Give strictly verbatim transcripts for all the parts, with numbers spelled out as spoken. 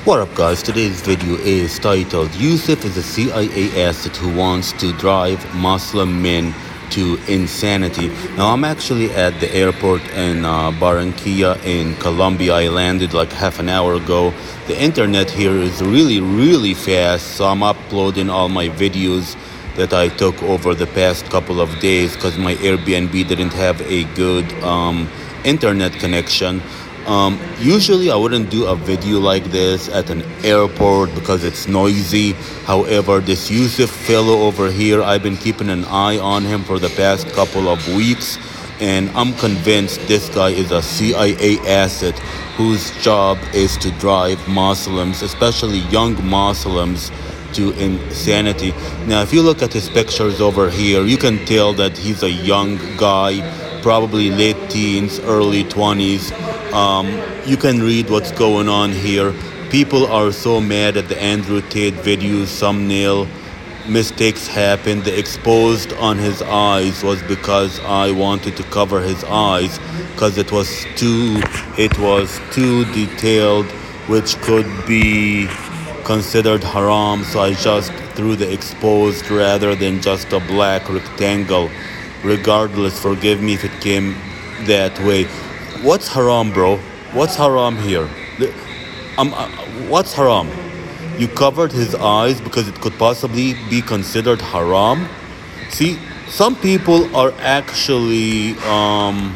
What up guys, today's video is titled Yusuf is a C I A asset who wants to drive Muslim men to insanity. Now I'm actually at the airport in uh, Barranquilla in Colombia. I landed like half an hour ago. The internet here is really really fast, so I'm uploading all my videos that I took over the past couple of days because my Airbnb didn't have a good um, internet connection. Um, usually I wouldn't do a video like this at an airport because it's noisy. However, this Yusuf fellow over here, I've been keeping an eye on him for the past couple of weeks, and I'm convinced this guy is a C I A asset whose job is to drive Muslims, especially young Muslims, to insanity. Now, if you look at his pictures over here, you can tell that he's a young guy, probably late teens, early twenties. Um, you can read what's going on here. People are so mad at the Andrew Tate video thumbnail. Mistakes happened. The exposed on his eyes was because I wanted to cover his eyes because it was too it was too detailed, which could be considered haram. So I just threw the exposed rather than just a black rectangle. Regardless, forgive me if it came that way. What's haram, bro? What's haram here? Um, uh, what's haram? You covered his eyes because it could possibly be considered haram? See, some people are actually... Um,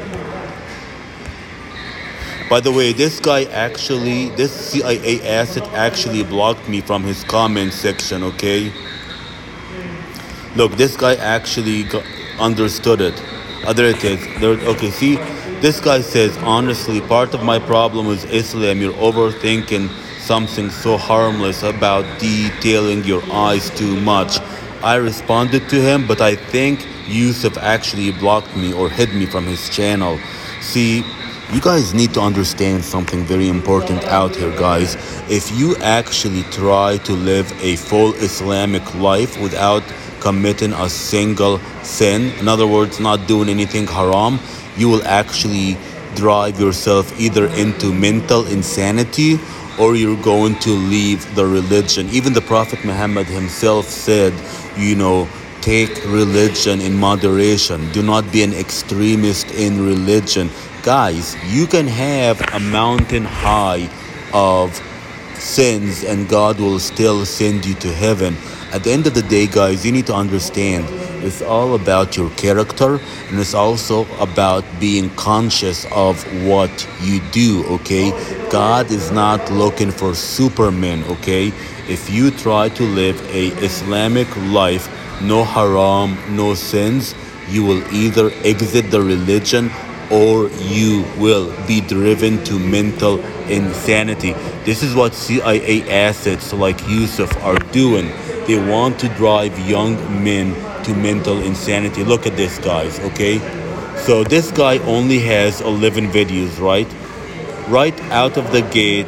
by the way, this guy actually, this C I A asset actually blocked me from his comment section, okay? Look, this guy actually got, understood it. Oh, there it is. There, okay, see? This guy says, honestly, part of my problem is Islam. You're overthinking something so harmless about detailing your eyes too much. I responded to him, but I think Yusuf actually blocked me or hid me from his channel. See, you guys need to understand something very important out here, guys. If you actually try to live a full Islamic life without committing a single sin, in other words, not doing anything haram, you will actually drive yourself either into mental insanity or you're going to leave the religion. Even the Prophet Muhammad himself said, you know, take religion in moderation. Do not be an extremist in religion. Guys, you can have a mountain high of sins and God will still send you to heaven. At the end of the day, guys, you need to understand it's all about your character, and it's also about being conscious of what you do, okay? God is not looking for supermen, okay? If you try to live a Islamic life, no haram, no sins, you will either exit the religion or you will be driven to mental insanity. This is what C I A assets like Yusuf are doing. They want to drive young men to mental insanity. Look at this, guys, okay? So this guy only has eleven videos, right? Right out of the gate,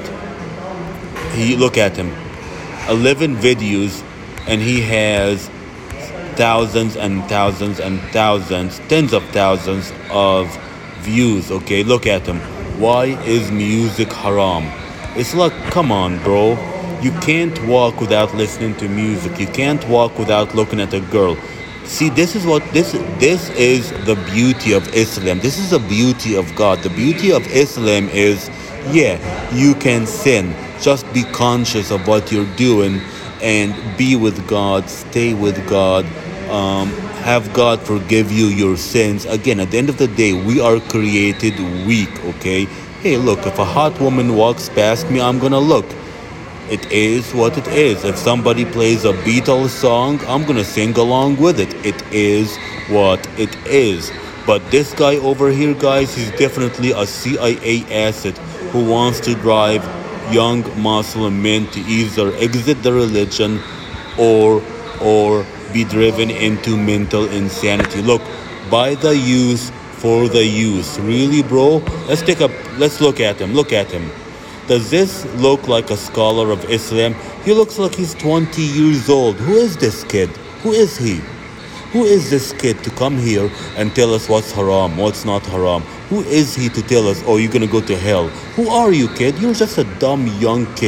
he look at him. eleven videos, and he has thousands and thousands and thousands, tens of thousands of views, okay? Look at him. Why is music haram? It's like, come on, bro. You can't walk without listening to music. You can't walk without looking at a girl. See, this is what this this is the beauty of Islam. This is the beauty of God. The beauty of Islam is, yeah, you can sin. Just be conscious of what you're doing and be with God. Stay with God. Um, have God forgive you your sins. Again, at the end of the day, we are created weak, okay? Hey, look, if a hot woman walks past me, I'm gonna look. It is what it is. If somebody plays a Beatles song, I'm gonna sing along with it. It is what it is. But this guy over here, guys, he's definitely a C I A asset who wants to drive young Muslim men to either exit the religion or or be driven into mental insanity. Look, by the youth, for the youth. Really, bro? Let's take a let's look at him. Look at him. Does this look like a scholar of Islam? He looks like he's twenty years old. Who is this kid? Who is he? Who is this kid to come here and tell us what's haram, what's not haram? Who is he to tell us, oh, you're going to go to hell? Who are you, kid? You're just a dumb young kid.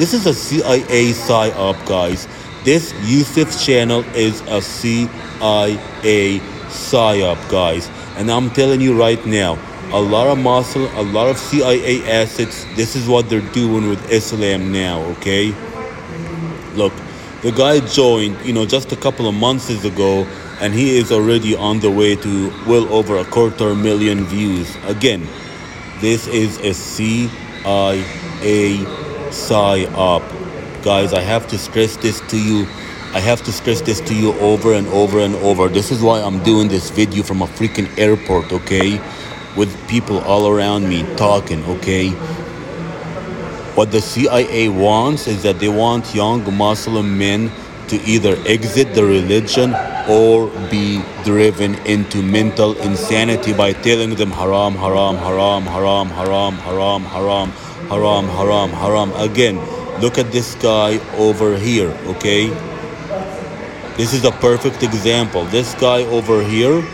This is a C I A psyop, guys. This Yusuf channel is a C I A psyop, guys. And I'm telling you right now, a lot of muscle, a lot of C I A assets, this is what they're doing with Islam now, okay? Look, the guy joined, you know, just a couple of months ago, and he is already on the way to well over a quarter million views. Again, this is a C I A psyop. Guys, I have to stress this to you. I have to stress this to you over and over and over. This is why I'm doing this video from a freaking airport, okay? With people all around me talking, okay? What the C I A wants is that they want young Muslim men to either exit the religion or be driven into mental insanity by telling them haram, haram, haram, haram, haram, haram, haram, haram, haram, haram. Again, look at this guy over here, okay? This is a perfect example. This guy over here,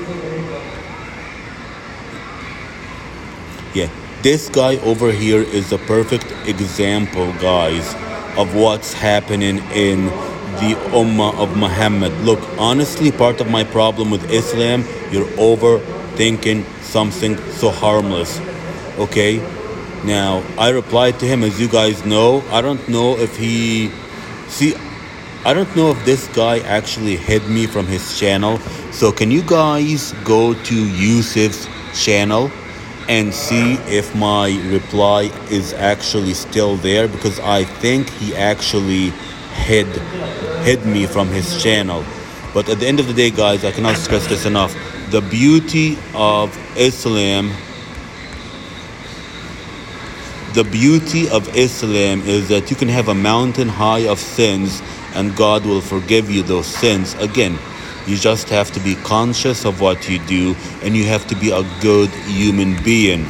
yeah, this guy over here is a perfect example, guys, of what's happening in the Ummah of Muhammad. Look, honestly, part of my problem with Islam, you're overthinking something so harmless, okay? Now, I replied to him, as you guys know. I don't know if he... See, I don't know if this guy actually hid me from his channel. So can you guys go to Yusuf's channel and see if my reply is actually still there? Because I think he actually hid, hid me from his channel. But at the end of the day, guys, I cannot stress this enough. The beauty of Islam... The beauty of Islam is that you can have a mountain high of sins and God will forgive you those sins. Again, you just have to be conscious of what you do and you have to be a good human being.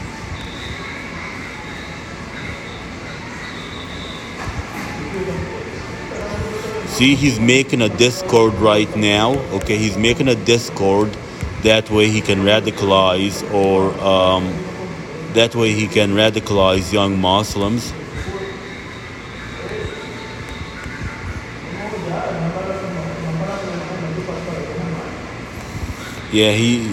See, he's making a Discord right now. Okay, he's making a Discord. That way he can radicalize or... Um, That way he can radicalize young Muslims. Yeah, he...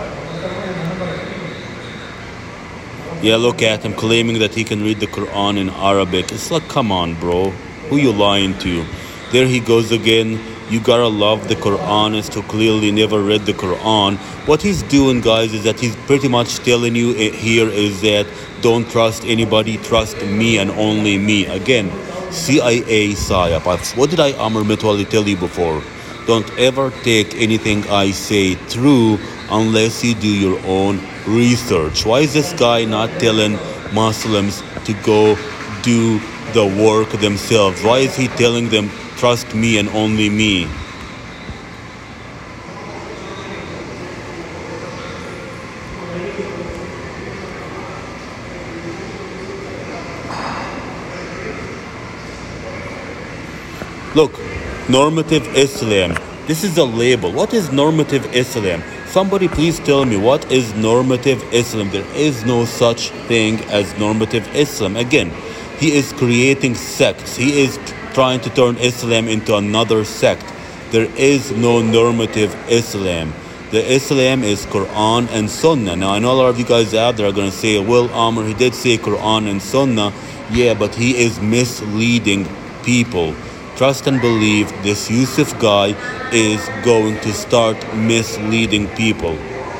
Yeah, look at him claiming that he can read the Quran in Arabic. It's like, come on, bro. Who you lying to? There he goes again. You gotta love the Quranist who clearly never read the Quran. What he's doing, guys, is that he's pretty much telling you here is that don't trust anybody, trust me and only me. Again, C I A psyop. What did I Amr Mitwali tell you before? Don't ever take anything I say true unless you do your own research. Why is this guy not telling Muslims to go do the work themselves? Why is he telling them trust me and only me? Look, normative Islam. This is a label. What is normative Islam? Somebody please tell me, what is normative Islam? There is no such thing as normative Islam. Again, he is creating sects. He is trying to turn Islam into another sect. There is no normative Islam. The Islam is Quran and Sunnah. Now, I know a lot of you guys out there are going to say, well, Amr, he did say Quran and Sunnah. Yeah, but he is misleading people. Trust and believe this Yusuf guy is going to start misleading people.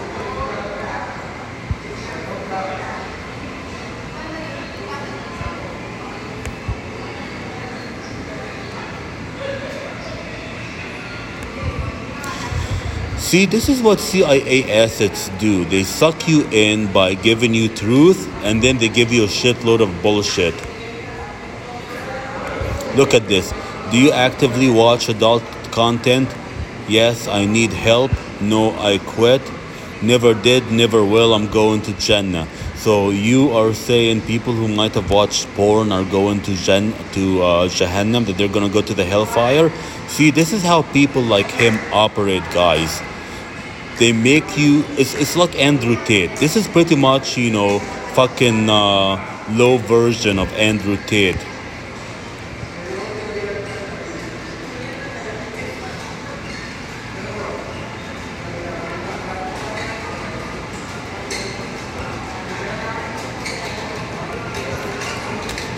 See, this is what C I A assets do. They suck you in by giving you truth and then they give you a shitload of bullshit. Look at this. Do you actively watch adult content? Yes, I need help. No, I quit. Never did, never will. I'm going to Jannah. So you are saying people who might have watched porn are going to Jan- to uh, Jahannam, that they're going to go to the hellfire? See, this is how people like him operate, guys. They make you... It's, it's like Andrew Tate. This is pretty much, you know, fucking uh, low version of Andrew Tate.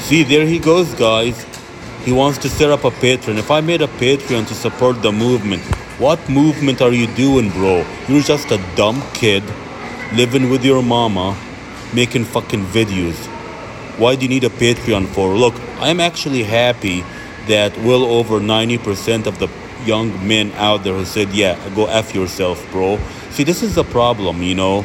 See, there he goes, guys. He wants to set up a Patreon. If I made a Patreon to support the movement, what movement are you doing, bro? You're just a dumb kid living with your mama, making fucking videos. Why do you need a Patreon for? Look, I'm actually happy that well over ninety percent of the young men out there who said, yeah, go F yourself, bro. See, this is the problem, you know.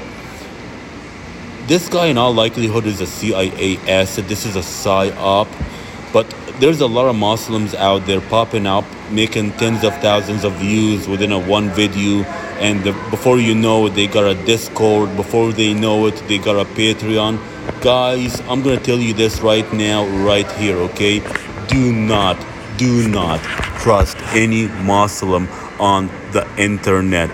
This guy in all likelihood is a C I A asset. This is a psyop. But there's a lot of Muslims out there popping up, making tens of thousands of views within a one video. And the, before you know it, they got a Discord. Before they know it, they got a Patreon. Guys, I'm going to tell you this right now, right here, okay? Do not, do not trust any Muslim on the internet.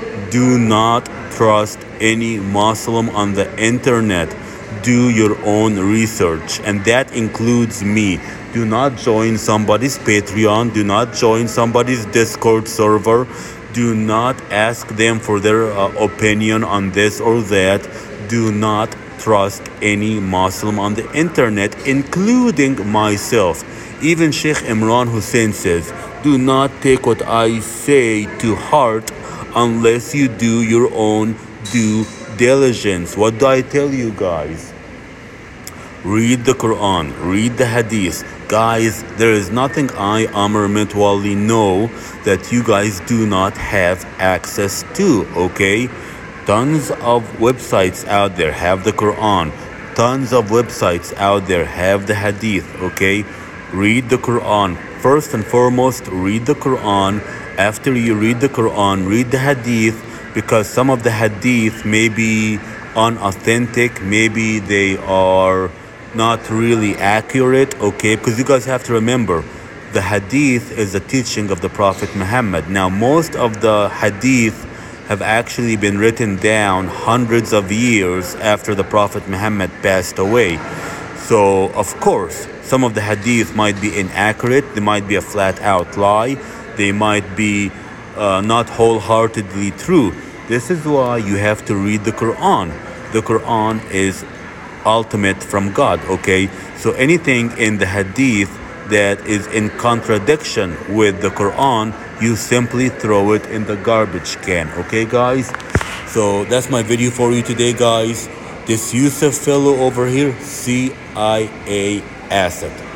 Do not trust any Muslim on the internet. Do your own research, and that includes me. Do not join somebody's Patreon. Do not join somebody's Discord server. Do not ask them for their uh, opinion on this or that. Do not trust any Muslim on the internet, including myself. Even Sheikh Imran Hussein says, do not take what I say to heart unless you do your own due diligence. What do I tell you guys? Read the Quran, read the Hadith. Guys, there is nothing I, Amr Mitwali, know that you guys do not have access to, okay? Tons of websites out there have the Quran. Tons of websites out there have the Hadith, okay? Read the Quran. First and foremost, read the Quran. After you read the Quran, read the Hadith, because some of the Hadith may be unauthentic, maybe they are not really accurate, okay? Because you guys have to remember, the Hadith is the teaching of the Prophet Muhammad. Now, most of the Hadith have actually been written down hundreds of years after the Prophet Muhammad passed away. So, of course, some of the Hadith might be inaccurate, they might be a flat-out lie, they might be uh, not wholeheartedly true. This is why you have to read the Quran. The Quran is ultimate from God, okay? So anything in the Hadith that is in contradiction with the Quran, you simply throw it in the garbage can, okay, guys? So that's my video for you today, guys. This Yusuf fellow over here, C I A asset.